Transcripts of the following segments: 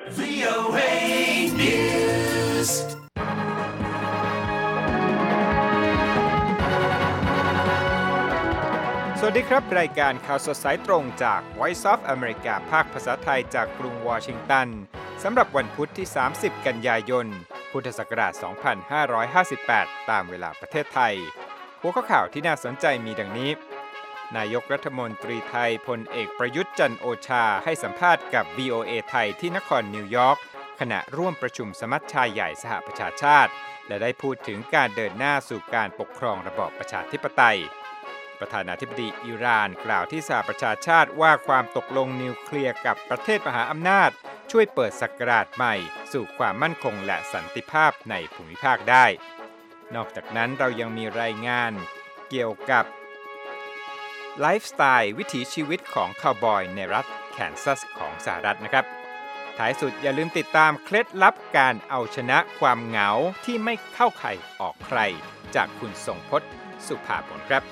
VOA News สวัสดีครับรายการข่าวสดสายตรงจาก Voice of America ภาคภาษาไทยจากกรุงวอชิงตันสำหรับวันพุธที่ 30 กันยายน พุทธศักราช 2558 ตามเวลาประเทศไทยหัวข้อข่าวที่น่าสนใจมีดังนี้นายกรัฐมนตรีไทยพลเอกประยุทธ์จันทร์โอชาให้สัมภาษณ์กับ VOA ไทยที่นครนิวยอร์กขณะร่วมประชุมสมัชชาใหญ่สหประชาชาติและได้พูดถึงการเดินหน้าสู่การปกครองระบอบประชาธิปไตยประธานาธิบดีอิหร่านกล่าวที่สหประชาชาติว่าความตกลงนิวเคลียร์กับประเทศมหาอำนาจช่วยเปิดศักราชใหม่สู่ความมั่นคงและสันติภาพในภูมิภาคได้นอกจากนั้นเรายังมีรายงานเกี่ยวกับไลฟ์สไตล์วิถีชีวิตของคาวบอยในรัฐแคนซัสของสหรัฐนะครับท้ายสุดอย่าลืมติดตามเคล็ดลับการเอาชนะความเหงาที่ไม่เข้าใครออกใครจากคุณทรงพจน์สุภาผลครับ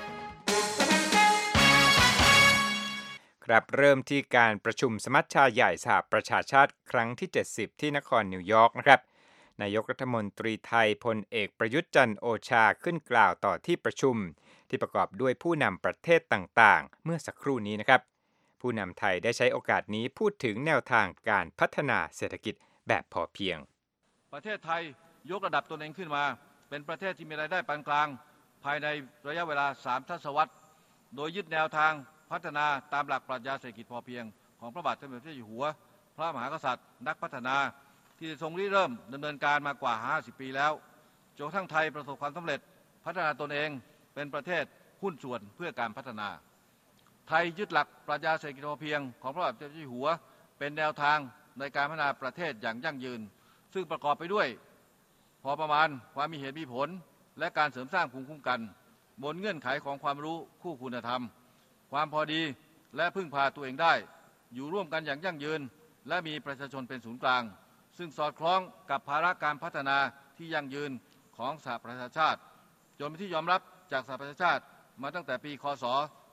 ครับเริ่มที่การประชุมสมัชชาใหญ่สหประชาชาติครั้งที่ 70 ที่นครนิวยอร์กนะครับนายกรัฐมนตรีไทยพลเอกประยุทธ์จันทร์โอชาขึ้นกล่าวต่อที่ประชุมที่ประกอบด้วยผู้นำประเทศต่างๆเมื่อสักครู่นี้นะครับผู้นำไทยได้ใช้โอกาสนี้พูดถึงแนวทางการพัฒนาเศรษฐกิจแบบพอเพียงประเทศไทยยกระดับตนเองขึ้นมาเป็นประเทศที่มีรายได้ปานกลางภายในระยะเวลา3 ทศวรรษโดยยึดแนวทางพัฒนาตามหลักปรัชญาเศรษฐกิจพอเพียงของพระบาทสมเด็จพระเจ้าอยู่หัวพระมหากษัตริย์นักพัฒนาที่ทรงริเริ่มดำเนินการมากว่า50 ปีแล้วจนกระทั่งไทยประสบความสำเร็จพัฒนาตนเองเป็นประเทศหุ้นส่วนเพื่อการพัฒนาไทยยึดหลักปรัชญาเศรษฐกิจพอเพียงของพระบาทสมเด็จพระเจ้าอยู่หัวเป็นแนวทางในการพัฒนาประเทศอย่างยั่งยืนซึ่งประกอบไปด้วยพอประมาณความมีเหตุมีผลและการเสริมสร้างภูมิคุ้มกันบนเงื่อนไขของความรู้คู่คุณธรรมความพอดีและพึ่งพาตัวเองได้อยู่ร่วมกันอย่างยั่งยืนและมีประชาชนเป็นศูนย์กลางซึ่งสอดคล้องกับภาระการพัฒนาที่ยั่งยืนของสหประชาชาติจนเป็นที่ยอมรับจากสหประชาชาติมาตั้งแต่ปีค.ศ.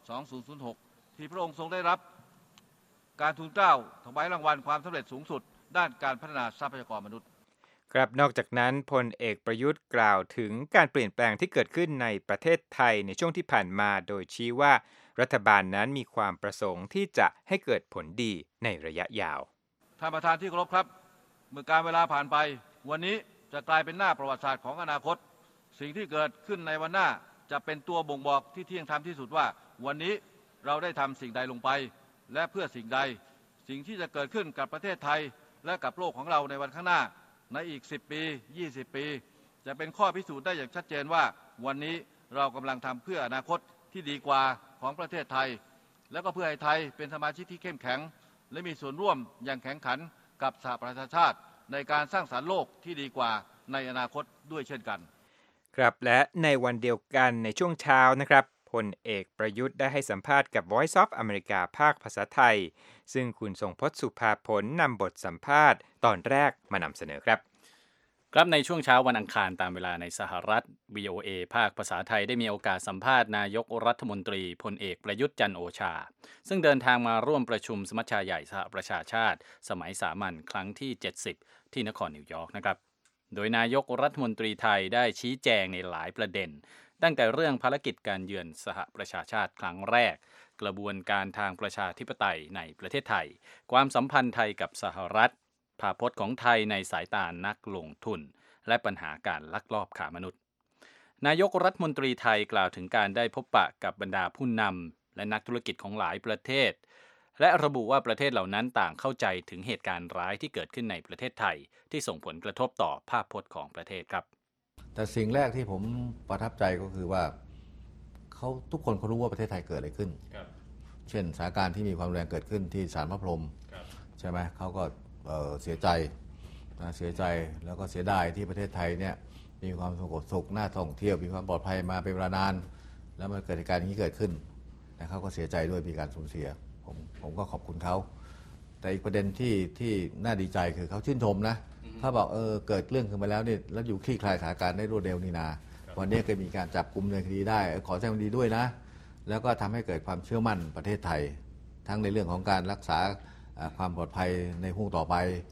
2006ที่พระองค์ทรงได้รับการทูลเกล้าถวายรางวัลความสำเร็จสูงสุดด้านการพัฒนาทรัพยากรมนุษย์ครับนอกจากนั้นพลเอกประยุทธ์กล่าวถึงการเปลี่ยนแปลงที่เกิดขึ้นในประเทศไทยในช่วงที่ผ่านมาโดยชี้ว่ารัฐบาลนั้นมีความประสงค์ที่จะให้เกิดผลดีในระยะยาวท่านประธานที่เคารพครับเมื่อการเวลาผ่านไปวันนี้จะกลายเป็นหน้าประวัติศาสตร์ของอนาคตสิ่งที่เกิดขึ้นในวันหน้าจะเป็นตัวบ่งบอกที่เที่ยงธรรมที่สุดว่าวันนี้เราได้ทำสิ่งใดลงไปและเพื่อสิ่งใดสิ่งที่จะเกิดขึ้นกับประเทศไทยและกับโลกของเราในวันข้างหน้าในอีก10 ปี20 ปีจะเป็นข้อพิสูจน์ได้อย่างชัดเจนว่าวันนี้เรากำลังทำเพื่ออนาคตที่ดีกว่าของประเทศไทยและก็เพื่อให้ไทยเป็นสมาชิกที่เข้มแข็งและมีส่วนร่วมอย่างแข็งขันกับสหประชาชาติในการสร้างสรรค์โลกที่ดีกว่าในอนาคตด้วยเช่นกันครับและในวันเดียวกันในช่วงเช้านะครับพลเอกประยุทธ์ได้ให้สัมภาษณ์กับ Voice of America ภาคภาษาไทยซึ่งคุณทรงพจน์สุภาผลนำบทสัมภาษณ์ตอนแรกมานำเสนอครับครับในช่วงเช้าวันอังคารตามเวลาในสหรัฐ VOA ภาคภาษาไทยได้มีโอกาสสัมภาษณ์นายกรัฐมนตรีพลเอกประยุทธ์จันทร์โอชาซึ่งเดินทางมาร่วมประชุมสมัชชาใหญ่สหประชาชาติสมัยสามัญครั้งที่ 70 ที่นครนิวยอร์กนะครับโดยนายกรัฐมนตรีไทยได้ชี้แจงในหลายประเด็นตั้งแต่เรื่องภารกิจการเยือนสหประชาชาติครั้งแรกกระบวนการทางประชาธิปไตยในประเทศไทยความสัมพันธ์ไทยกับสหรัฐภาพพจน์ของไทยในสายตานักลงทุนและปัญหาการลักลอบค้ามนุษย์นายกรัฐมนตรีไทยกล่าวถึงการได้พบปะกับบรรดาผู้นำและนักธุรกิจของหลายประเทศและระบุว่าประเทศเหล่านั้นต่างเข้าใจถึงเหตุการณ์ร้ายที่เกิดขึ้นในประเทศไทยที่ส่งผลกระทบต่อภาพพจน์ของประเทศครับแต่สิ่งแรกที่ผมประทับใจก็คือว่าเขาทุกคนเขารู้ว่าประเทศไทยเกิดอะไรขึ้นเช่นสถานการณ์ที่มีความรุนแรงเกิดขึ้นที่ศาลพระพรหมใช่ไหมเขาก็เสียใจแล้วก็เสียดายที่ประเทศไทยเนี่ยมีความสงบสุขน่าท่องเที่ยวมีความปลอดภัยมาเป็นเวลานานแล้วมันเกิดเหตุการณ์อย่างนี้เกิดขึ้นแต่เขาก็เสียใจด้วยมีการสูญเสียผมก็ขอบคุณเขาแต่อีกประเด็นที่น่าดีใจคือเขาชื่นชมนะเขาบอกเกิดเรื่องขึ้นมาแล้วนี่แล้วอยู่คลี่คลายสถานการณ์ได้รวดเร็วนี่นาวันนี้ก็มีการจับกุมในคดีได้ขอแสดงความดีด้วยนะแล้วก็ทำให้เกิดความเชื่อมั่นประเทศไทยทั้งในเรื่องของการรักษาความปลอดภัยในห่วงต่อไปผ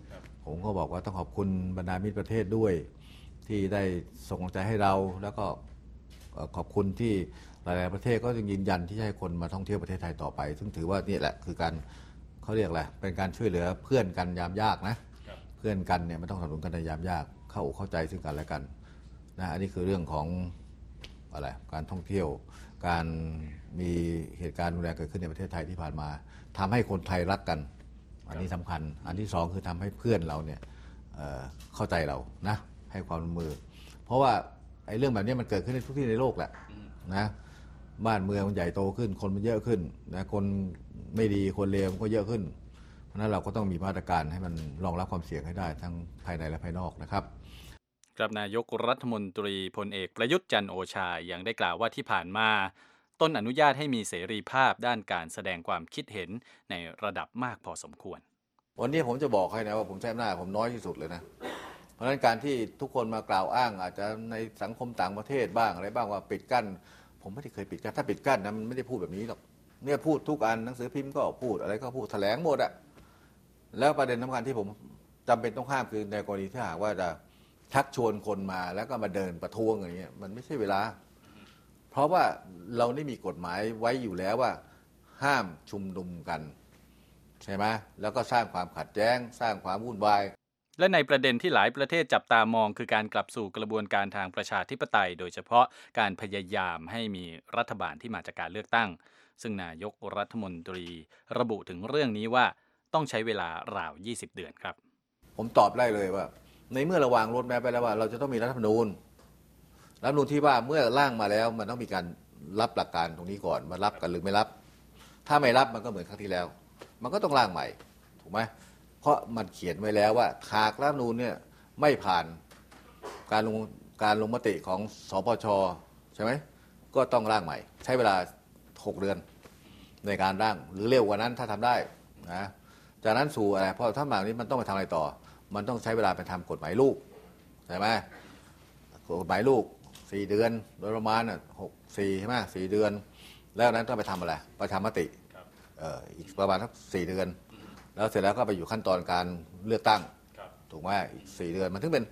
ผมก็บอกว่าต้องขอบคุณบรรดามิตรประเทศด้วยที่ได้ส่งกำลังใจให้เราแล้วก็ขอบคุณที่หลายๆประเทศก็ยังยืนยันที่จะให้คนมาท่องเที่ยวประเทศไทยต่อไปซึ่งถือว่านี่แหละคือการเขาเรียกอะไรเป็นการช่วยเหลือเพื่อนกันยามยากนะเพื่อนกันเนี่ยไม่ต้องสนับสนุนกันในยามยากเข้าอกเข้าใจซึ่งกันและกันนะอันนี้คือเรื่องของอะไรการท่องเที่ยวการมีเหตุการณ์รุนแรงเกิดขึ้นในประเทศไทยที่ผ่านมาทำให้คนไทยรักกันอันนี้สำคัญอันที่สองคือทำให้เพื่อนเราเนี่ยเข้าใจเรานะให้ความร่วมมือเพราะว่าไอ้เรื่องแบบนี้มันเกิดขึ้นในทุกที่ในโลกแหละนะบ้านเมืองมันใหญ่โตขึ้นคนมันเยอะขึ้นนะคนไม่ดีคนเลวมันก็เยอะขึ้นเพราะฉะนั้นเราก็ต้องมีมาตรการให้มันรองรับความเสี่ยงให้ได้ทั้งภายในและภายนอกนะครับครับนายกรัฐมนตรีพลเอกประยุทธ์จันทร์โอชายังได้กล่าวว่าที่ผ่านมาตนอนุญาตให้มีเสรีภาพด้านการแสดงความคิดเห็นในระดับมากพอสมควรวันนี้ผมจะบอกให้นะว่าผมใช้อำนาจผมน้อยที่สุดเลยนะเพราะฉะนั้นการที่ทุกคนมากล่าวอ้างอาจจะในสังคมต่างประเทศบ้างอะไรบ้างว่าปิดกั้นผมไม่ได้เคยปิดกั้นถ้าปิดกั้นนะมันไม่ได้พูดแบบนี้หรอกเนี่ยพูดทุกอันหนังสือพิมพ์ก็พูดอะไรก็พูดแถลงหมดอะแล้วประเด็นสำคัญที่ผมจำเป็นต้องห้ามคือในกรณีที่หากว่าจะชักชวนคนมาแล้วก็มาเดินประท้วงอย่างเงี้ยมันไม่ใช่เวลาเพราะว่าเราได้มีกฎหมายไว้อยู่แล้วว่าห้ามชุมนุมกันใช่ไหมแล้วก็สร้างความขัดแย้งสร้างความวุ่นวายและในประเด็นที่หลายประเทศจับตามองคือการกลับสู่กระบวนการทางประชาธิปไตยโดยเฉพาะการพยายามให้มีรัฐบาลที่มาจากการเลือกตั้งซึ่งนายกรัฐมนตรีระบุถึงเรื่องนี้ว่าต้องใช้เวลาราว20เดือนครับผมตอบได้เลยว่าในเมื่อระวางรถแมพไปแล้วว่าเราจะต้องมีรัฐธรรมนูญที่ว่าเมื่อร่างมาแล้วมันต้องมีการรับหลักการตรงนี้ก่อนมารับกันหรือไม่รับถ้าไม่รับมันก็เหมือนครั้งที่แล้วมันก็ต้องร่างใหม่ถูกไหมเพราะมันเขียนไว้แล้วว่าหากรัฐธรรมนูญเนี่ยไม่ผ่านการลงมติของสปช.ใช่ไหมก็ต้องร่างใหม่ใช้เวลา6 เดือนในการร่างหรือเร็วกว่านั้นถ้าทำได้นะจากนั้นสู่อะไรเพราะถ้าหมากนี้มันต้องไปทำอะไรต่อมันต้องใช้เวลาไปทำกฎหมายลูกใช่ไหมกฎหมายลูก4 เดือนโดยประมาณ4ใช่ไหม4 เดือนแล้วนั้นต้องไปทำอะไรไปทำมติอีกประมาณสัก4 เดือนแล้วเสร็จแล้วก็ไปอยู่ขั้นตอนการเลือกตั้งถูกไหมอีก4 เดือนมันถึงเป็น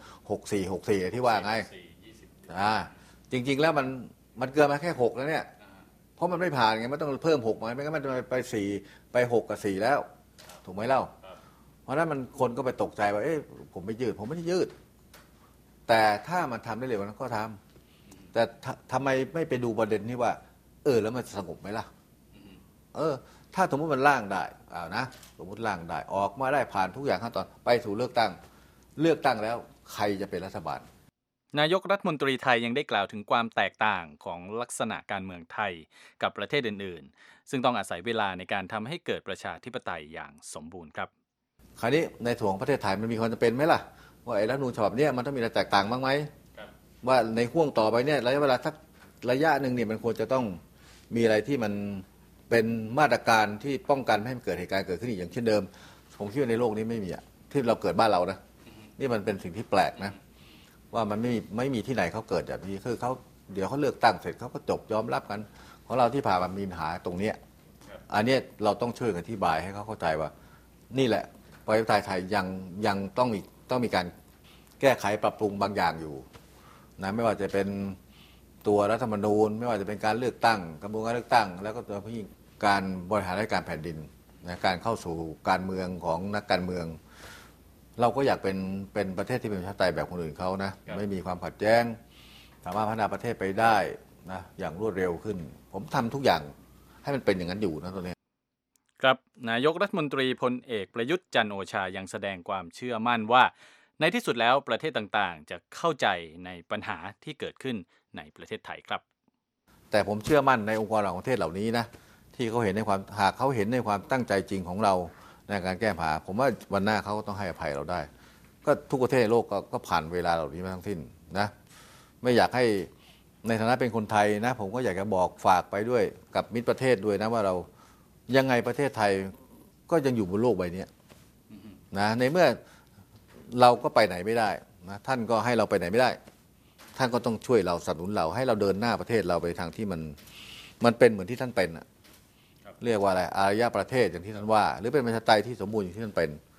64ที่ว่าไงจริงๆแล้วมันเกินมาแค่6แล้วเนี่ยเพราะมันไม่ผ่านไงมันต้องเพิ่ม6มาไม่งั้นมันจะไป4ไป6กับ4แล้วถูกไหมเล่าเพราะนั้นมันคนก็ไปตกใจว่าเอ๊ะผมไม่ยืดผมไม่ได้ยืดแต่ถ้ามันทำได้เร็วนั้นก็ทำแต่ทำไมไม่ไปดูประเด็นที่ว่าแล้วมันสงบไหมล่ะถ้าสมมติมันร่างได้นะสมมติร่างได้ออกมาได้ผ่านทุกอย่างขั้นตอนไปสู่เลือกตั้งแล้วใครจะเป็นรัฐบาลนายกรัฐมนตรีไทยยังได้กล่าวถึงความแตกต่างของลักษณะการเมืองไทยกับประเทศอื่นๆซึ่งต้องอาศัยเวลาในการทำให้เกิดประชาธิปไตยอย่างสมบูรณ์ครับคราวนี้ในส่วนของประเทศไทยมันมีความจำเป็นไหมล่ะว่าไอ้รัฐธรรมนูญฉบับนี้มันต้องมีอะไรแตกต่างบ้างไหมว่าในห่วงต่อไปเนี่ยระยะเวลาสักระยะหนึ่งเนี่ยมันควรจะต้องมีอะไรที่มันเป็นมาตรการที่ป้องกันไม่ให้เกิดเหตุการณ์เกิดขึ้นอีกอย่างเช่นเดิมผมคิดว่าในโลกนี้ไม่มีที่เราเกิดบ้านเรานะนี่มันเป็นสิ่งที่แปลกนะว่ามันไม่มีที่ไหนเขาเกิดแบบนี้คือเขาเดี๋ยวเขาเลือกตั้งเสร็จเขาก็จบยอมรับกันของเราที่ผ่านมามีปัญหาตรงนี้อันนี้เราต้องช่วยกันอธิบายให้เขาเข้าใจว่านี่แหละประเทศไทยยังต้องมีการแก้ไขปรับปรุงบางอย่างอยู่นะไม่ว่าจะเป็นตัวรัฐธรรมนูญไม่ว่าจะเป็นการเลือกตั้งกระบวนการเลือกตั้งแล้วก็ตัวยิ่งการบริหารราชการแผ่นดินนะการเข้าสู่การเมืองของนักการเมืองเราก็อยากเป็นประเทศที่เป็นประชาธิปไตยแบบคนอื่นเขานะไม่มีความขัดแย้งสามารถพัฒนาประเทศไปได้นะอย่างรวดเร็วขึ้นผมทำทุกอย่างให้มันเป็นอย่างนั้นอยู่นะตอนนี้ครับนายกรัฐมนตรีพลเอกประยุทธ์จันทร์โอชายังแสดงความเชื่อมั่นว่าในที่สุดแล้วประเทศต่างๆจะเข้าใจในปัญหาที่เกิดขึ้นในประเทศไทยครับแต่ผมเชื่อมั่นในองค์กรของประเทศเหล่านี้นะที่เขาเห็นในความหากเขาเห็นในความตั้งใจจริงของเราในการแก้ปัญหาผมว่าวันหน้าเขาก็ต้องให้อภัยเราได้ก็ทุกประเทศในโลกก็ผ่านเวลาเหล่านี้มาทั้งสิ้นนะไม่อยากให้ในฐานะเป็นคนไทยนะผมก็อยากจะบอกฝากไปด้วยกับมิตรประเทศด้วยนะว่าเรายังไงประเทศไทยก็ยังอยู่บนโลกใบนี้นะในเมื่อเราก็ไปไหนไม่ได้นะท่านก็ให้เราไปไหนไม่ได้ท่านก็ต้องช่วยเราสนับสนุนเราให้เราเดินหน้าประเทศเราไปทางที่มันเป็นเหมือนที่ท่านเป็นเรียกว่าอะไรอารยประเทศอย่างที่ท่านว่าหรือเป็นประชาธิปไตยที่สมบูรณ์อย่างที่ท่านเป็น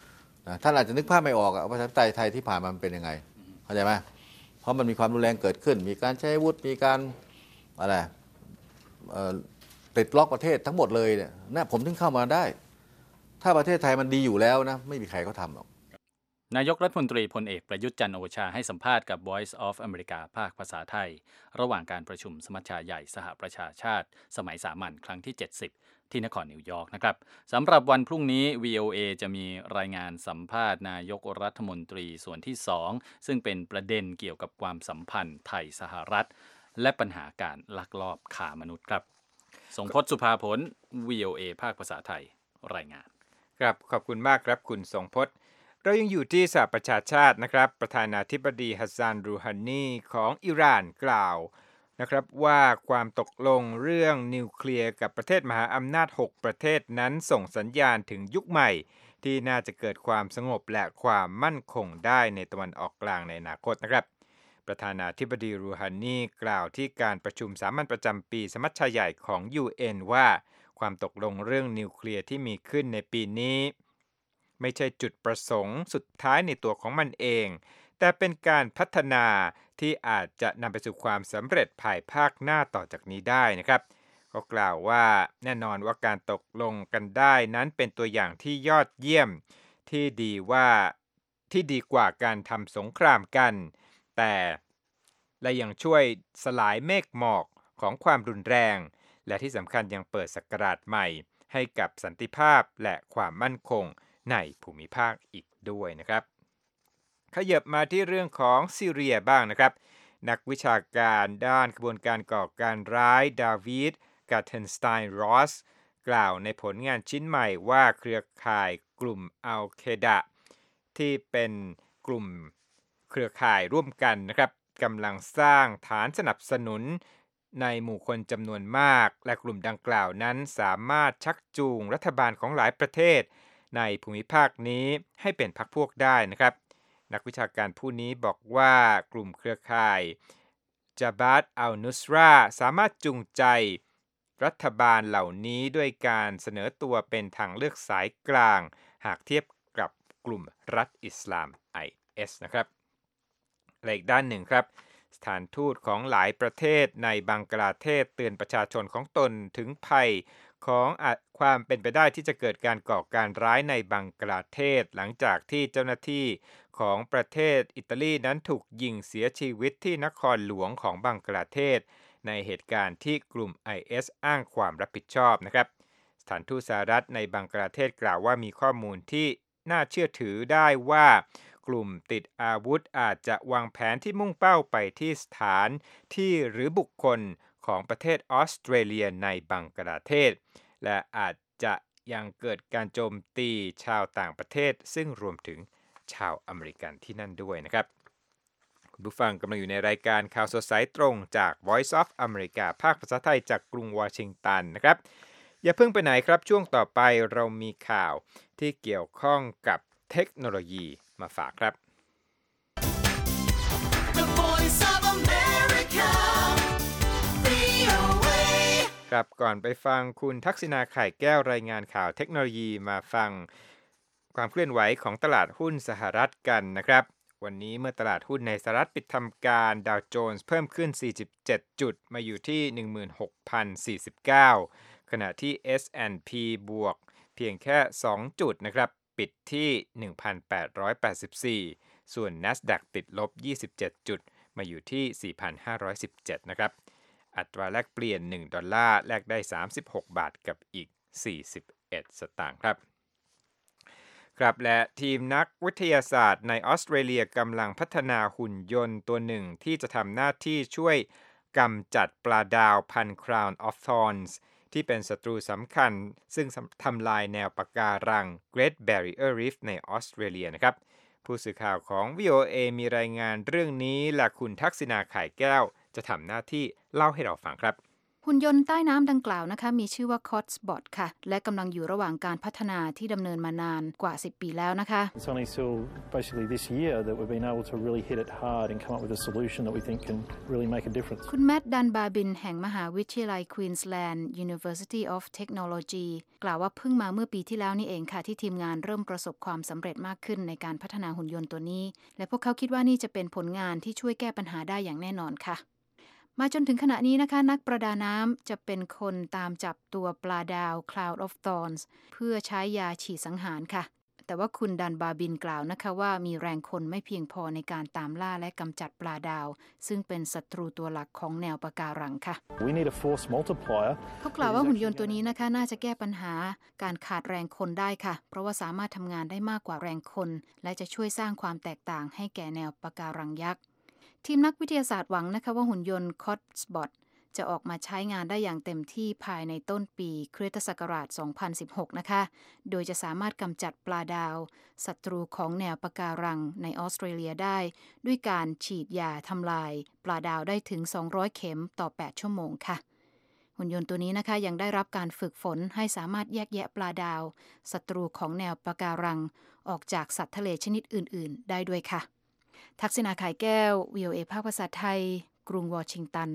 ท่านอาจจะนึกภาพไม่ออกว่าประชาธิปไตยไทยที่ผ่านมามันเป็นยังไงเข้าใจไหมเพราะมันมีความรุนแรงเกิดขึ้นมีการใช้อาวุธมีการอะไรติดล็อกประเทศทั้งหมดเลยเนี่ยนะผมถึงเข้ามาได้ถ้าประเทศไทยมันดีอยู่แล้วนะไม่มีใครเขาทำหรอกนายกรัฐมนตรีพลเอกประยุทธ์จันทร์โอชาให้สัมภาษณ์กับ Voice of America ภาคภาษาไทยระหว่างการประชุมสมัชชาใหญ่สหประชาชาติสมัยสามัญครั้งที่ 70 ที่นครนิวยอร์กนะครับสำหรับวันพรุ่งนี้ VOA จะมีรายงานสัมภาษณ์นายกรัฐมนตรีส่วนที่ 2 ซึ่งเป็นประเด็นเกี่ยวกับความสัมพันธ์ไทยสหรัฐและปัญหาการลักลอบค้ามนุษย์ครับทรงพจน์สุภาผล VOA ภาคภาษาไทยรายงานครับขอบคุณมากครับคุณทรงพจน์เรายังอยู่ที่สหประชาชาตินะครับประธานาธิบดีฮัสซานรูฮานีของอิหร่านกล่าวนะครับว่าความตกลงเรื่องนิวเคลียร์กับประเทศมหาอำนาจ6ประเทศนั้นส่งสัญญาณถึงยุคใหม่ที่น่าจะเกิดความสงบและความมั่นคงได้ในตะวันออกกลางในอนาคตนะครับประธานาธิบดีรูฮานีกล่าวที่การประชุมสามัญประจำปีสมัชชาใหญ่ของ UN ว่าความตกลงเรื่องนิวเคลียร์ที่มีขึ้นในปีนี้ไม่ใช่จุดประสงค์สุดท้ายในตัวของมันเองแต่เป็นการพัฒนาที่อาจจะนำไปสู่ความสำเร็จภายภาคหน้าต่อจากนี้ได้นะครับเขากล่าวว่าแน่นอนว่าการตกลงกันได้นั้นเป็นตัวอย่างที่ยอดเยี่ยมที่ดีกว่าการทำสงครามกันแต่และยังช่วยสลายเมฆหมอกของความรุนแรงและที่สำคัญยังเปิดศักราชใหม่ให้กับสันติภาพและความมั่นคงในภูมิภาคอีกด้วยนะครับขยับมาที่เรื่องของซีเรียบ้างนะครับนักวิชาการด้านขบวนการก่อการร้ายดาวิดกาเทนสไตน์รอสกล่าวในผลงานชิ้นใหม่ว่าเครือข่ายกลุ่มอัลเคดะที่เป็นกลุ่มเครือข่ายร่วมกันนะครับกำลังสร้างฐานสนับสนุนในหมู่คนจำนวนมากและกลุ่มดังกล่าวนั้นสามารถชักจูงรัฐบาลของหลายประเทศในภูมิภาคนี้ให้เป็นพรรคพวกได้นะครับนักวิชาการผู้นี้บอกว่ากลุ่มเครือข่ายจาบาตอัลนุสราสามารถจูงใจรัฐบาลเหล่านี้ด้วยการเสนอตัวเป็นทางเลือกสายกลางหากเทียบกับกลุ่มรัฐอิสลาม IS นะครับและอีกด้านหนึ่งครับสถานทูตของหลายประเทศในบังกลาเทศเตือนประชาชนของตนถึงภัยของความเป็นไปได้ที่จะเกิดการก่อการร้ายในบังกลาเทศหลังจากที่เจ้าหน้าที่ของประเทศอิตาลีนั้นถูกยิงเสียชีวิตที่นครหลวงของบังกลาเทศในเหตุการณ์ที่กลุ่ม IS อ้างความรับผิดชอบนะครับสถานทูตสหรัฐในบังกลาเทศกล่าวว่ามีข้อมูลที่น่าเชื่อถือได้ว่ากลุ่มติดอาวุธอาจจะวางแผนที่มุ่งเป้าไปที่สถานที่หรือบุคคลของประเทศออสเตรเลียในบังกลาเทศและอาจจะยังเกิดการโจมตีชาวต่างประเทศซึ่งรวมถึงชาวอเมริกันที่นั่นด้วยนะครับคุณผู้ฟังกำลังอยู่ในรายการข่าวสดสายตรงจาก Voice of America ภาคภาษาไทยจากกรุงวอชิงตันนะครับอย่าเพิ่งไปไหนครับช่วงต่อไปเรามีข่าวที่เกี่ยวข้องกับเทคโนโลยีมาฝากครับ The Voice of America, VOA. ครับก่อนไปฟังคุณทักษิณาไข่แก้วรายงานข่าวเทคโนโลยีมาฟังความเคลื่อนไหวของตลาดหุ้นสหรัฐกันนะครับวันนี้เมื่อตลาดหุ้นในสหรัฐปิดทำการดาวโจนส์เพิ่มขึ้น47จุดมาอยู่ที่ 16,049 ขณะที่ S&P บวกเพียงแค่2จุดนะครับปิดที่ 1,884 ส่วน NASDAQ ติดลบ27จุดมาอยู่ที่ 4,517 นะครับอัตราแลกเปลี่ยน1ดอลลาร์แลกได้36บาทกับอีก41สตางค์ครับครับและทีมนักวิทยาศาสตร์ในออสเตรเลียกำลังพัฒนาหุ่นยนต์ตัวหนึ่งที่จะทำหน้าที่ช่วยกำจัดปลาดาวพันธุ์ Crown of Thorns ที่เป็นศัตรูสำคัญซึ่งทำลายแนวปะการัง Great Barrier Reef ในออสเตรเลียนะครับผู้สื่อข่าวของ VOA มีรายงานเรื่องนี้และคุณทักษิณาไข่แก้วจะทำหน้าที่เล่าให้เราฟังครับหุ่นยนต์ใต้น้ำดังกล่าวนะคะมีชื่อว่า Cotsbot ค่ะและกำลังอยู่ระหว่างการพัฒนาที่ดำเนินมานานกว่า10ปีแล้วนะคะ It's only till basically this year that we've been able to really hit it hard and come up with a solution that we think can really make a difference. คุณแมตต์ดันบาบินแห่งมหาวิทยาลัย Queensland University of Technology กล่าวว่าเพิ่งมาเมื่อปีที่แล้วนี่เองค่ะที่ทีมงานเริ่มประสบความสำเร็จมากขึ้นในการพัฒนาหุ่นยนต์ตัวนี้และพวกเขาคิดว่านี่จะเป็นผลงานที่ช่วยแก้ปัญหาได้อย่างแน่นอนค่ะมาจนถึงขณะนี้นะคะนักประดาน้ำจะเป็นคนตามจับตัวปลาดาว Cloud of Thorns เพื่อใช้ยาฉีดสังหารค่ะแต่ว่าคุณดันบาบินกล่าวนะคะว่ามีแรงคนไม่เพียงพอในการตามล่าและกำจัดปลาดาวซึ่งเป็นศัตรูตัวหลักของแนวปะการังค่ะ We need a force multiplier. เขากล่าวว่าหุ่นยนต์ตัวนี้นะคะน่าจะแก้ปัญหาการขาดแรงคนได้ค่ะเพราะว่าสามารถทำงานได้มากกว่าแรงคนและจะช่วยสร้างความแตกต่างให้แก่แนวปะการังยักษ์ทีมนักวิทยาศาสตร์หวังนะคะว่าหุ่นยนต์ Cotsbot จะออกมาใช้งานได้อย่างเต็มที่ภายในต้นปีคริสตศักราช 2016 นะคะโดยจะสามารถกำจัดปลาดาวศัตรูของแนวปะการังในออสเตรเลียได้ด้วยการฉีดยาทำลายปลาดาวได้ถึง200เข็มต่อ8ชั่วโมงค่ะหุ่นยนต์ตัวนี้นะคะยังได้รับการฝึกฝนให้สามารถแยกแยะปลาดาวศัตรูของแนวปะการังออกจากสัตว์ทะเลชนิดอื่นๆได้ด้วยค่ะทักษิณาไข่แก้ว VOA ภาคภาษาไทยกรุงวอชิงตัน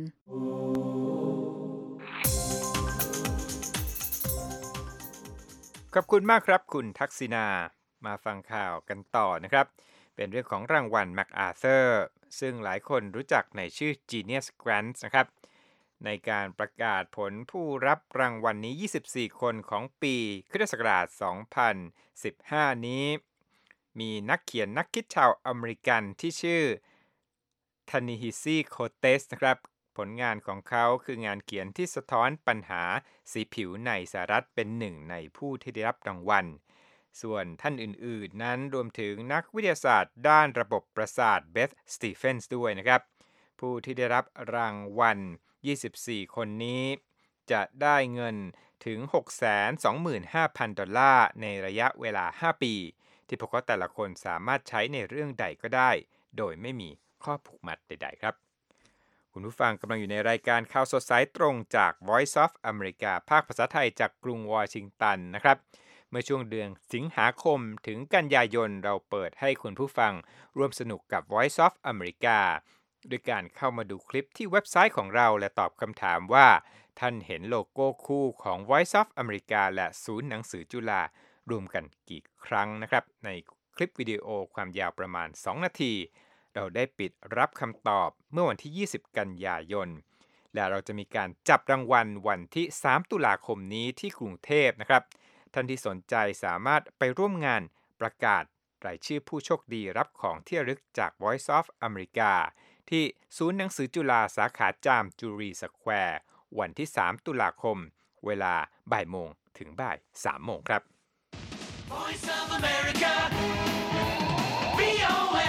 ขอบคุณมากครับคุณทักษิณามาฟังข่าวกันต่อนะครับเป็นเรื่องของรางวัลแมคอาร์เธอร์ซึ่งหลายคนรู้จักในชื่อ Genius Grants นะครับในการประกาศผลผู้รับรางวัลนี้24คนของปีคริสตศักราช 2015 นี้มีนักเขียนนักคิดชาวอเมริกันที่ชื่อทานิฮิซิโคเตสนะครับผลงานของเขาคืองานเขียนที่สะท้อนปัญหาสีผิวในสหรัฐเป็นหนึ่งในผู้ที่ได้รับรางวัลส่วนท่านอื่นๆนั้นรวมถึงนักวิทยาศาสตร์ด้านระบบประสาทเบธสตีเฟนส์ด้วยนะครับผู้ที่ได้รับรางวัล24คนนี้จะได้เงินถึง 625,000 ดอลลาร์ในระยะเวลา5ปีที่พวกเขาแต่ละคนสามารถใช้ในเรื่องใดก็ได้โดยไม่มีข้อผูกมัดใดๆครับคุณผู้ฟังกำลังอยู่ในรายการข่าวสดสายตรงจาก Voice of America ภาคภาษาไทยจากกรุงวอชิงตันนะครับเมื่อช่วงเดือนสิงหาคมถึงกันยายนเราเปิดให้คุณผู้ฟังร่วมสนุกกับ Voice of America ด้วยการเข้ามาดูคลิปที่เว็บไซต์ของเราและตอบคำถามว่าท่านเห็นโลโก้คู่ของ Voice of America และศูนย์หนังสือจุฬารวมกันกี่ครั้งนะครับในคลิปวิดีโอความยาวประมาณ2นาทีเราได้ปิดรับคำตอบเมื่อวันที่20กันยายนและเราจะมีการจับรางวัลวันที่3ตุลาคมนี้ที่กรุงเทพนะครับท่านที่สนใจสามารถไปร่วมงานประกาศรายชื่อผู้โชคดีรับของที่ระลึกจาก Voice of America ที่ศูนย์หนังสือจุฬาสาขาจามจุรีสแควร์วันที่3ตุลาคมเวลาบ่ายโมงถึงบ่าย3โมงครับ Voice of America, VOA,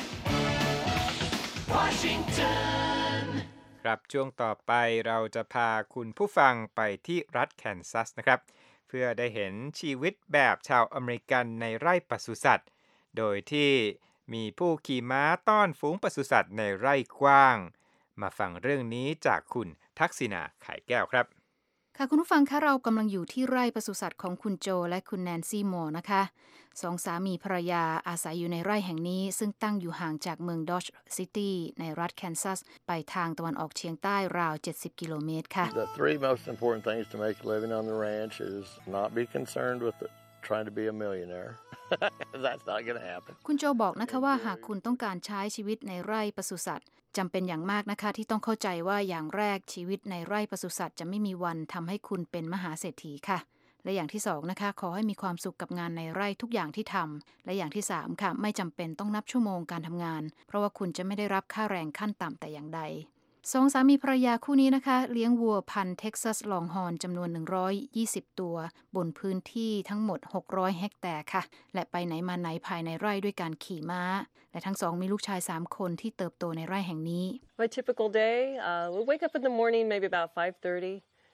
Washington. ครับช่วงต่อไปเราจะพาคุณผู้ฟังไปที่รัฐแคนซัสนะครับเพื่อได้เห็นชีวิตแบบชาวอเมริกันในไร่ปศุสัตว์โดยที่มีผู้ขี่ม้าต้อนฝูงปศุสัตว์ในไร่กว้างมาฟังเรื่องนี้จากคุณทักษิณาไข่แก้วครับค่ะคุณผู้ฟังคะเรากำลังอยู่ที่ไร่ปศุสัตว์ของคุณโจและคุณแนนซี่มอร์นะคะสองสามีภรรยาอาศัยอยู่ในไร่แห่งนี้ซึ่งตั้งอยู่ห่างจากเมืองดอชซิตี้ในรัฐแคนซัสไปทางตะวันออกเฉียงใต้ราว70กิโลเมตรค่ะ The three most important things to make a living on the ranch is not be concerned with trying to be a millionaire. That's not going to happen. คุณโจบอกนะคะว่าหากคุณต้องการใช้ชีวิตในไร่ปศุสัตว์จำเป็นอย่างมากนะคะที่ต้องเข้าใจว่าอย่างแรกชีวิตในไร่ปศุสัตว์จะไม่มีวันทำให้คุณเป็นมหาเศรษฐีค่ะและอย่างที่2นะคะขอให้มีความสุขกับงานในไร่ทุกอย่างที่ทำและอย่างที่3ค่ะไม่จำเป็นต้องนับชั่วโมงการทำงานเพราะว่าคุณจะไม่ได้รับค่าแรงขั้นต่ำแต่อย่างใดสองสามีภรรยาคู่นี้นะคะเลี้ยงวัวพันธุ์เท็กซัสลองฮอร์นจำนวน120ตัวบนพื้นที่ทั้งหมด600เฮกแตร์ค่ะและไปไหนมาไหนภายในไร่ด้วยการขี่ม้าและทั้งสองมีลูกชาย3คนที่เติบโตในไร่แห่งนี้ My typical day, we wake up in the morning maybe about 5:30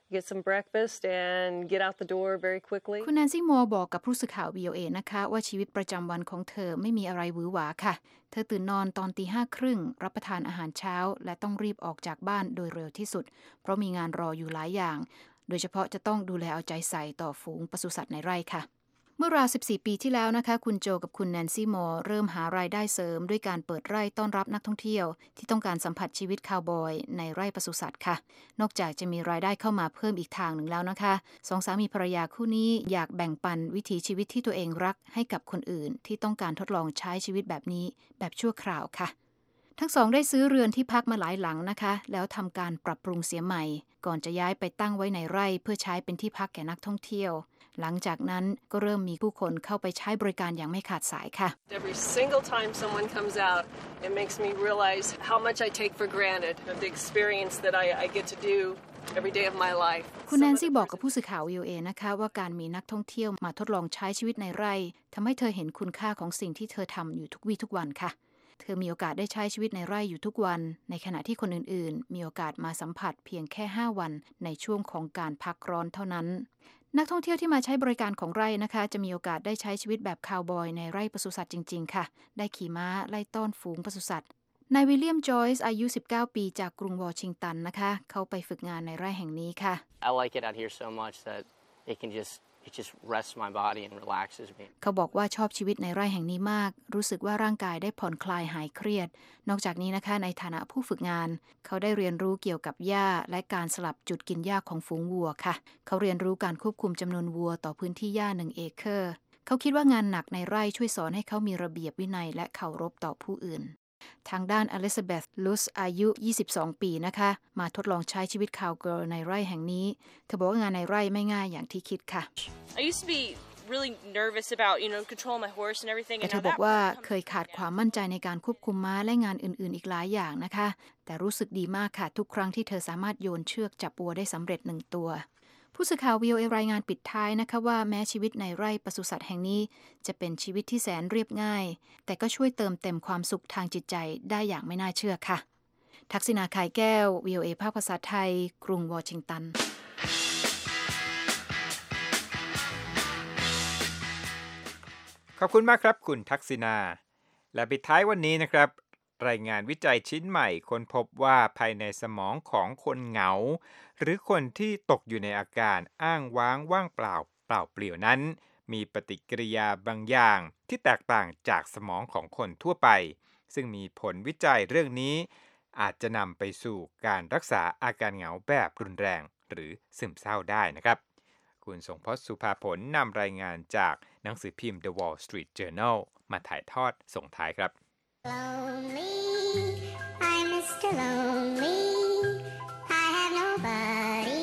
get some breakfast and get out the door very quickly. คุณแนนซี่มัวร์บอกกับผู้สื่อข่าว VOA นะคะว่าชีวิตประจำวันของเธอไม่มีอะไรหวือหวาค่ะเธอตื่นนอนตอน 5:30 นรับประทานอาหารเช้าและต้องรีบออกจากบ้านโดยเร็วที่สุดเพราะมีงานรออยู่หลายอย่างโดยเฉพาะจะต้องดูแลเอาใจใส่ต่อฝูงปศุสัตว์ในไร่ค่ะเมื่อราว14 ปีที่แล้วนะคะคุณโจกับคุณแนนซี่มอร์เริ่มหารายได้เสริมด้วยการเปิดไร่ต้อนรับนักท่องเที่ยวที่ต้องการสัมผัสชีวิตคาวบอยในไร่ปศุสัตว์ค่ะนอกจากจะมีรายได้เข้ามาเพิ่มอีกทางหนึ่งแล้วนะคะสองสามีภรรยาคู่นี้อยากแบ่งปันวิถีชีวิตที่ตัวเองรักให้กับคนอื่นที่ต้องการทดลองใช้ชีวิตแบบนี้แบบชั่วคราวค่ะทั้งสองได้ซื้อเรือนที่พักมาหลายหลังนะคะแล้วทำการปรับปรุงเสียใหม่ก่อนจะย้ายไปตั้งไว้ในไร่เพื่อใช้เป็นที่พักแก่นักท่องเที่ยวหลังจากนั้นก็เริ่มมีผู้คนเข้าไปใช้บริการอย่างไม่ขาดสายค่ะ Every single time someone comes out, it makes me realize how much I take for granted of the experience that I get to do every day of my life. คุณแนนซี่บอกกับผู้สื่อข่าว VOA นะคะว่าการมีนักท่องเที่ยวมาทดลองใช้ชีวิตในไร่ทำให้เธอเห็นคุณค่าของสิ่งที่เธอทำอยู่ทุกวี่ทุกวันค่ะเธอมีโอกาสได้ใช้ชีวิตในไร่อยู่ทุกวันในขณะที่คนอื่นๆมีโอกาสมาสัมผัสเพียงแค่5 วันในช่วงของการพักร้อนเท่านั้นนักท่องเที่ยวที่มาใช้บริการของไร่นะคะจะมีโอกาสได้ใช้ชีวิตแบบคาวบอยในไร่ปศุสัตว์จริงๆค่ะได้ขี่ม้าไล่ต้อนฝูงปศุสัตว์นายวิลเลียมจอยส์อายุ19 ปีจากกรุงวอชิงตันนะคะเขาไปฝึกงานในไร่แห่งนี้ค่ะ I like it out here so much that it just rests my body and relaxes me เขาบอกว่าชอบชีวิตในไร่แห่งนี้มากรู้สึกว่าร่างกายได้ผ่อนคลายหายเครียดนอกจากนี้นะคะในฐานะผู้ฝึกงานเขาได้เรียนรู้เกี่ยวกับหญ้าและการสลับจุดกินหญ้าของฝูงวัวค่ะเขาเรียนรู้การควบคุมจำนวนวัวต่อพื้นที่หญ้า1 เอเคอร์เขาคิดว่างานหนักในไร่ช่วยสอนให้เขามีระเบียบวินัยและเคารพต่อผู้อื่นทางด้านอลิซาเบธลุสอายุ22 ปีนะคะมาทดลองใช้ชีวิตคาวเกิร์ลในไร่แห่งนี้เธอบอกว่างานในไร่ไม่ง่ายอย่างที่คิดค่ะ I used to be really nervous about controlling my horse and everything แต่เธอบอกว่าเคยขาดความมั่นใจในการควบคุมม้าและงานอื่นๆอีกหลายอย่างนะคะแต่รู้สึกดีมากค่ะทุกครั้งที่เธอสามารถโยนเชือกจับวัวได้สำเร็จ1 ตัวผู้สื่อข่าว VOA รายงานปิดท้ายนะคะว่าแม้ชีวิตในไร่ปศุสัตว์แห่งนี้จะเป็นชีวิตที่แสนเรียบง่ายแต่ก็ช่วยเติมเต็มความสุขทางจิตใจได้อย่างไม่น่าเชื่อค่ะทักษิณา ข่ายแก้ว VOA ภาคภาษาไทยกรุงวอชิงตันขอบคุณมากครับคุณทักษิณาและปิดท้ายวันนี้นะครับรายงานวิจัยชิ้นใหม่ค้นพบว่าภายในสมองของคนเหงาหรือคนที่ตกอยู่ในอาการอ้างว้างว่างเปล่าเปล่าเปลี่ยวนั้นมีปฏิกิริยาบางอย่างที่แตกต่างจากสมองของคนทั่วไปซึ่งมีผลวิจัยเรื่องนี้อาจจะนำไปสู่การรักษาอาการเหงาแบบรุนแรงหรือซึมเศร้าได้นะครับคุณสงพจน์ สุภาผลนำรายงานจากหนังสือพิมพ์ The Wall Street Journal มาถ่ายทอดส่งท้ายครับ Lonely, I'm Mr. Lonely. I have nobody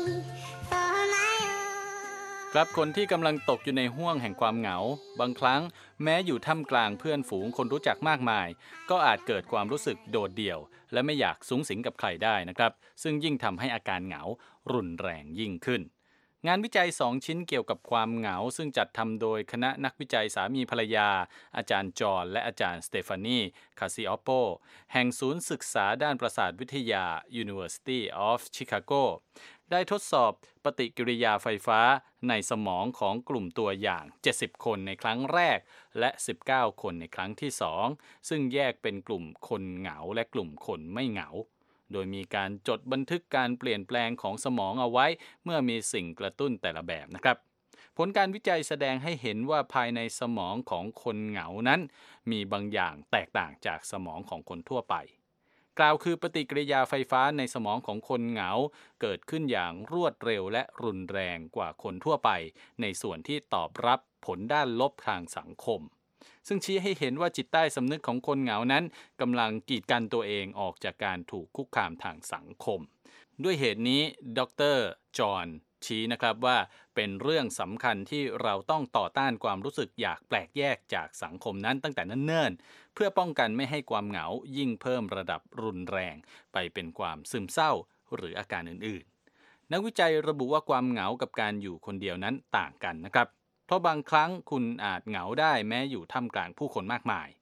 for my own. ครับคนที่กำลังตกอยู่ในห้วงแห่งความเหงาบางครั้งแม้อยู่ท่ามกลางเพื่อนฝูงคนรู้จักมากมายก็อาจเกิดความรู้สึกโดดเดี่ยวและไม่อยากสุงสิงกับใครได้นะครับซึ่งยิ่งทำให้อาการเหงารุนแรงยิ่งขึ้นงานวิจัย2 ชิ้นเกี่ยวกับความเหงาซึ่งจัดทำโดยคณะนักวิจัยสามีภรรยาอาจารย์จอห์นและอาจารย์สเตฟานีคาซิออปโปแห่งศูนย์ศึกษาด้านประสาทวิทยา University of Chicago ได้ทดสอบปฏิกิริยาไฟฟ้าในสมองของกลุ่มตัวอย่าง70 คนในครั้งแรกและ19 คนในครั้งที่2ซึ่งแยกเป็นกลุ่มคนเหงาและกลุ่มคนไม่เหงาโดยมีการจดบันทึกการเปลี่ยนแปลงของสมองเอาไว้เมื่อมีสิ่งกระตุ้นแต่ละแบบนะครับผลการวิจัยแสดงให้เห็นว่าภายในสมองของคนเหงานั้นมีบางอย่างแตกต่างจากสมองของคนทั่วไปกล่าวคือปฏิกิริยาไฟฟ้าในสมองของคนเหงาเกิดขึ้นอย่างรวดเร็วและรุนแรงกว่าคนทั่วไปในส่วนที่ตอบรับผลด้านลบทางสังคมซึ่งชี้ให้เห็นว่าจิตใต้สำนึกของคนเหงานั้นกำลังกีดกันตัวเองออกจากการถูกคุกคามทางสังคมด้วยเหตุนี้ดร.จอห์นชี้นะครับว่าเป็นเรื่องสำคัญที่เราต้องต่อต้านความรู้สึกอยากแปลกแยกจากสังคมนั้นตั้งแต่เนิ่นๆเพื่อป้องกันไม่ให้ความเหงายิ่งเพิ่มระดับรุนแรงไปเป็นความซึมเศร้าหรืออาการอื่นๆนักวิจัยระบุว่าความเหงากับการอยู่คนเดียวนั้นต่างกันนะครับเพราะบางครั้งคุณอาจเหงาได้แม้อยู่ท่ามกลางผู้คนมากมาย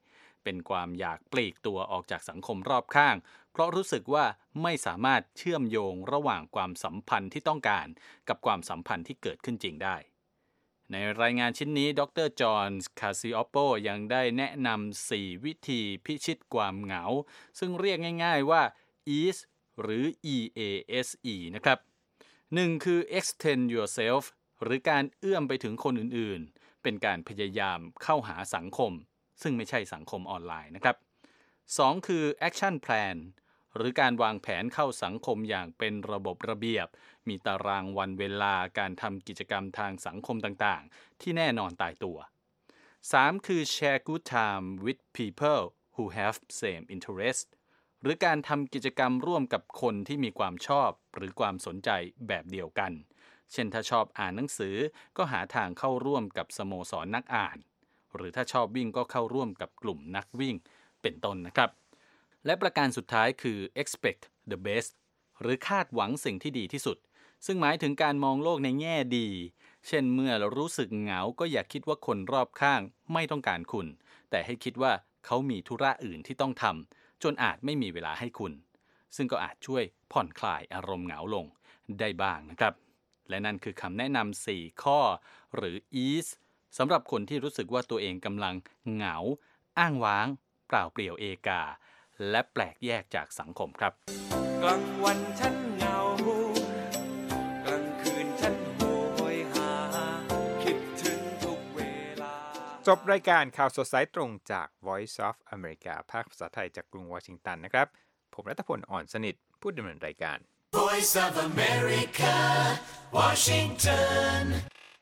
เป็นความอยากปลีกตัวออกจากสังคมรอบข้างเพราะรู้สึกว่าไม่สามารถเชื่อมโยงระหว่างความสัมพันธ์ที่ต้องการกับความสัมพันธ์ที่เกิดขึ้นจริงได้ในรายงานชิ้นนี้ดร.จอห์น คาซิออปโปยังได้แนะนำ4วิธีพิชิตความเหงาซึ่งเรียกง่ายๆว่า EASE หรือ EASE นะครับ1คือ extend yourself หรือการเอื้อมไปถึงคนอื่นๆเป็นการพยายามเข้าหาสังคมซึ่งไม่ใช่สังคมออนไลน์นะครับ2คือ action plan หรือการวางแผนเข้าสังคมอย่างเป็นระบบระเบียบมีตารางวันเวลาการทำกิจกรรมทางสังคมต่างๆที่แน่นอนตายตัว3คือ share good time with people who have same interest หรือการทำกิจกรรมร่วมกับคนที่มีความชอบหรือความสนใจแบบเดียวกันเช่นถ้าชอบอ่านหนังสือก็หาทางเข้าร่วมกับสโมสรนักอ่านหรือถ้าชอบวิ่งก็เข้าร่วมกับกลุ่มนักวิ่งเป็นต้นนะครับและประการสุดท้ายคือ expect the best หรือคาดหวังสิ่งที่ดีที่สุดซึ่งหมายถึงการมองโลกในแง่ดีเช่นเมื่อเรารู้สึกเหงาก็อย่าคิดว่าคนรอบข้างไม่ต้องการคุณแต่ให้คิดว่าเขามีธุระอื่นที่ต้องทำจนอาจไม่มีเวลาให้คุณซึ่งก็อาจช่วยผ่อนคลายอารมณ์เหงาลงได้บ้างนะครับและนั่นคือคำแนะนำ4ข้อหรือ EASE สำหรับคนที่รู้สึกว่าตัวเองกำลังเหงาอ้างว้างเปล่าเปลี่ยวเอกาและแปลกแยกจากสังคมครับกลางวันฉันเหงากลางคืนฉันโหยหาคิดถึงทุกเวลาจบรายการข่าวสดสายตรงจาก Voice of America ภาคภาษาไทยจากกรุงวอชิงตันนะครับผมรัตพล อ่อนสนิทผู้ดำเนินรายการ Voice of America Washington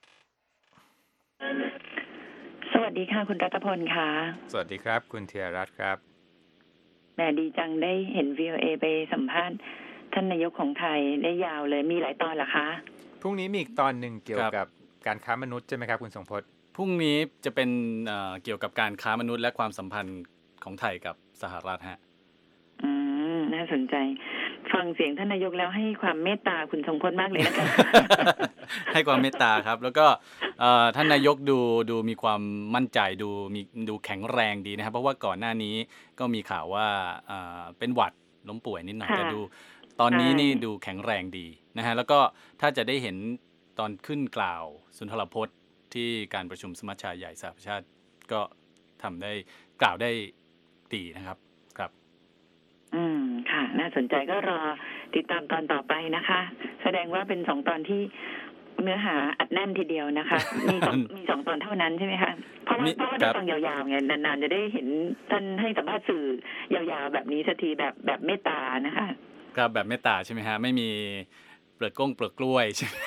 สวัสดีค่ะคุณรัตพลค่ะสวัสดีครับคุณธีรรัตน์ครับแหมดีจังได้เห็น VOA ไปสัมภาษณ์ท่านนายกของไทยได้ยาวเลยมีหลายตอนเหรอคะพรุ่งนี้มีอีกตอนหนึ่งเกี่ยวกับการค้ามนุษย์ใช่ไหมครับคุณทรงพจน์พรุ่งนี้จะเป็นเกี่ยวกับการค้ามนุษย์และความสัมพันธ์ของไทยกับสหรัฐฮะน่าสนใจฟังเสียงท่านนายกแล้วให้ความเมตตาคุณทรงพจน์มากเลยนะคะให้ความเมตตาครับแล้วก็ท่านนายกดูมีความมั่นใจดูแข็งแรงดีนะครับเพราะว่าก่อนหน้านี้ก็มีข่าวว่าเป็นหวัดล้มป่วยนิดหน่อยแต่ดูตอนนี้นี่ดูแข็งแรงดีนะฮะแล้วก็ถ้าจะได้เห็นตอนขึ้นกล่าวสุนทรพจน์ที่การประชุมสมัชชาใหญ่สหประชาชาติก็ทำได้กล่าวได้ดีนะครับครับค่ะน่าสนใจก็รอติดตามตอนต่อไปนะคะแสดงว่าเป็น2ตอนที่เนื้อหาอัดแน่นทีเดียวนะคะมี2ตอนเท่านั้นใช่ไหมคะเพราะว่าได้ฟังยาวๆไงนานๆจะได้เห็นท่านให้สัมภาษณ์สื่อยาวๆแบบนี้สักทีแบบเมตตานะคะครับแบบเมตตาใช่ไหมฮะไม่มีเปลือกกล้วยใช่ไหม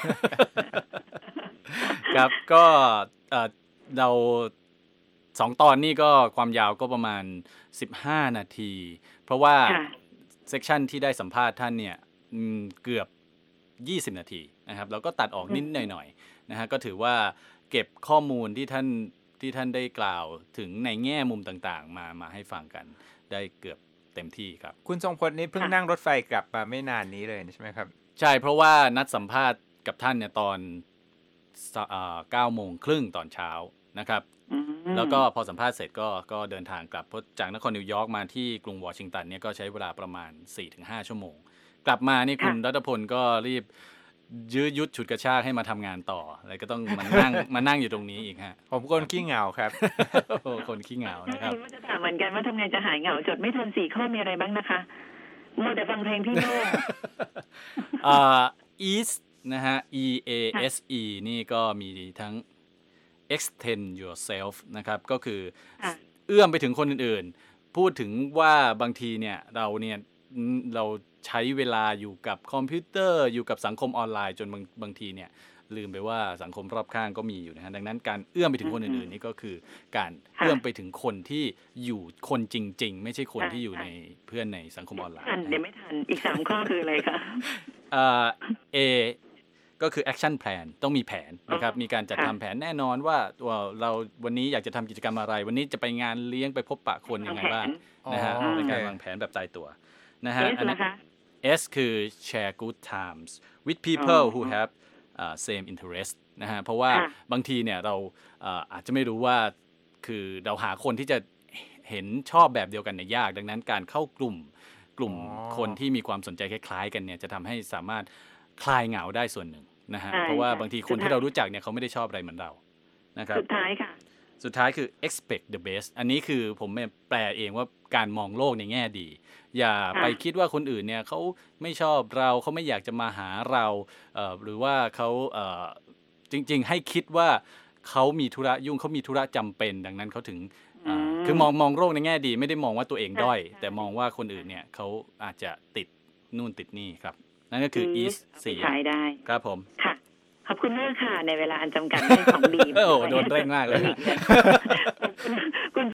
ครับก็เรา2ตอนนี้ก็ความยาวก็ประมาณ15นาทีเพราะว่าเซกชันที่ได้สัมภาษณ์ท่านเนี่ยเกือบ20นาทีนะครับแล้วก็ตัดออกนิดหน่อยๆนะฮะก็ถือว่าเก็บข้อมูลที่ท่านได้กล่าวถึงในแง่มุมต่างๆมาให้ฟังกันได้เกือบเต็มที่ครับคุณทรงพจน์นี่เพิ่งนั่งรถไฟกลับมาไม่นานนี้เลยใช่ไหมครับใช่เพราะว่านัดสัมภาษณ์กับท่านเนี่ยตอน9:30 ตอนเช้านะครับแล้วก็พอสัมภาษณ์เสร็จก็เดินทางกลับเพราะจากนครนิวยอร์กมาที่กรุงวอชิงตันเนี่ยก็ใช้เวลาประมาณ 4-5 ชั่วโมงกลับมานี่คุณรัตพลก็รีบยื้อยุดฉุดกระชากให้มาทำงานต่ออะไรก็ต้องมานั่งอยู่ตรงนี้อีกฮะผมคนขี้เหงาครับคนขี้เหงานะครับจะถามเหมือนกันว่าทำไงจะหายเหงาจดไม่ทัน4ข้อมีอะไรบ้างนะคะมัวแต่ฟังเพลงพี่โน่ EASE นะฮะ EASE นี่ก็มีทั้งextend yourself นะครับก็คือเอื้อมไปถึงคนอื่นๆพูดถึงว่าบางทีเนี่ยเราใช้เวลาอยู่กับคอมพิวเตอร์อยู่กับสังคมออนไลน์จนบางทีเนี่ยลืมไปว่าสังคมรอบข้างก็มีอยู่นะฮะดังนั้นการเอื้อมไปถึงคนอื่นๆนี่ก็คือการเอื้อมไปถึงคนที่อยู่คนจริงๆไม่ใช่คนที่อยู่ในเพื่อนในสังคมออนไลน์เดี๋ยวไม่ทันอีก3ข้อคืออะไรคะ Aก็คือ action plan ต้องมีแผนนะครับมีการจัดทำแผนแน่นอนว่าเราวันนี้อยากจะทำกิจกรรมอะไรวันนี้จะไปงานเลี้ยงไปพบปะคนยังไงบ้างนะฮะในการวางแผนแบบตายตัวนะฮะS คือ share good times with people who have same interest นะฮะเพราะว่าบางทีเนี่ยเราอาจจะไม่รู้ว่าคือเราหาคนที่จะเห็นชอบแบบเดียวกันเนี่ยยากดังนั้นการเข้ากลุ่มคนที่มีความสนใจคล้ายๆกันเนี่ยจะทำให้สามารถคลายเหงาได้ส่วนหนึ่งนะฮะเพราะว่าบางทีคนที่เรารู้จักเนี่ยเขาไม่ได้ชอบอะไรเหมือนเรานะครับสุดท้ายคือ expect the best อันนี้คือผมแปลเองว่าการมองโลกในแง่ดีอย่าไปคิดว่าคนอื่นเนี่ยเขาไม่ชอบเราเขาไม่อยากจะมาหาเราหรือว่าเขาจริงๆให้คิดว่าเขามีธุระยุ่งเขามีธุระจำเป็นดังนั้นเขาถึงคือมองโลกในแง่ดีไม่ได้มองว่าตัวเองด้อยแต่มองว่าคนอื่นเนี่ยเขาอาจจะติดนู่นติดนี่ครับนั่นก็คือ East 4ใช้ได้ครับผมค่ะขอบคุณมากค่ะในเวลาอันจำกัดให้ของดีโอ้โดนเร่งมากเลย